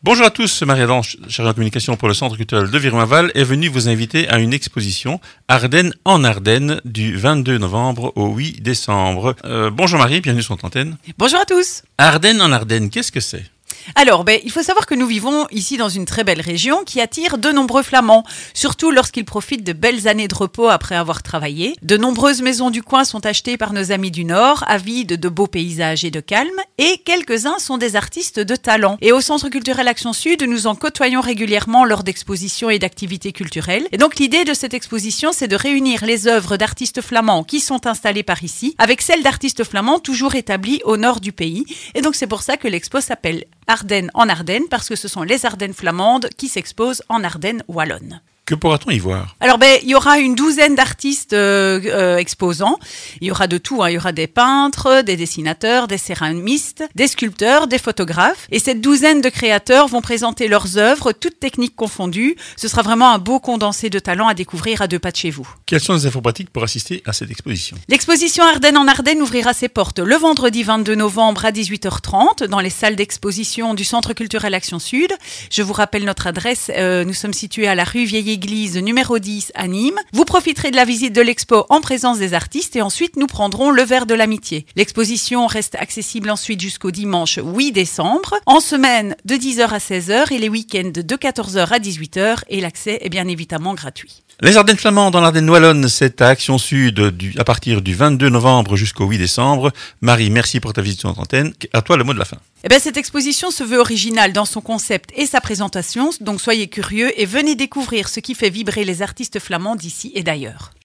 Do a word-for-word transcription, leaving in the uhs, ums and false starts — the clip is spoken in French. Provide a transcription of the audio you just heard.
Bonjour à tous, Marie-Adam, chargée de communication pour le Centre culturel de Viruinval, est venue vous inviter à une exposition Ardennes en Ardennes du vingt-deux novembre au huit décembre. Euh, bonjour Marie, bienvenue sur notre antenne. Bonjour à tous. Ardennes en Ardennes, qu'est-ce que c'est ? Alors, ben, il faut savoir que nous vivons ici dans une très belle région qui attire de nombreux Flamands, surtout lorsqu'ils profitent de belles années de repos après avoir travaillé. De nombreuses maisons du coin sont achetées par nos amis du Nord, avides de beaux paysages et de calme, et quelques-uns sont des artistes de talent. Et au Centre culturel Action Sud, nous en côtoyons régulièrement lors d'expositions et d'activités culturelles. Et donc l'idée de cette exposition, c'est de réunir les œuvres d'artistes flamands qui sont installés par ici, avec celles d'artistes flamands toujours établis au nord du pays. Et donc c'est pour ça que l'expo s'appelle Ardennes en Ardennes, parce que ce sont les Ardennes flamandes qui s'exposent en Ardennes wallonnes. Que pourra-t-on y voir ? Alors, ben, il y aura une douzaine d'artistes euh, euh, exposants. Il y aura de tout, hein. Il y aura des peintres, des dessinateurs, des céramistes, des sculpteurs, des photographes. Et cette douzaine de créateurs vont présenter leurs œuvres, toutes techniques confondues. Ce sera vraiment un beau condensé de talents à découvrir à deux pas de chez vous. Quelles sont les infos pratiques pour assister à cette exposition ? L'exposition Ardennes en Ardennes ouvrira ses portes le vendredi vingt-deux novembre à dix-huit heures trente dans les salles d'exposition du Centre culturel Action Sud. Je vous rappelle notre adresse. Euh, nous sommes situés à la rue Vieille Église numéro dix à Nîmes. Vous profiterez de la visite de l'expo en présence des artistes et ensuite nous prendrons le verre de l'amitié. L'exposition reste accessible ensuite jusqu'au dimanche huit décembre, en semaine de dix heures à seize heures et les week-ends de quatorze heures à dix-huit heures, et l'accès est bien évidemment gratuit. Les Ardennes flamandes dans l'Ardenne wallonne, c'est à Action Sud du, à partir du vingt-deux novembre jusqu'au huit décembre. Marie, merci pour ta visite sur notre antenne. À toi le mot de la fin. Eh bien, cette exposition se veut originale dans son concept et sa présentation, donc soyez curieux et venez découvrir ce qui fait vibrer les artistes flamands d'ici et d'ailleurs.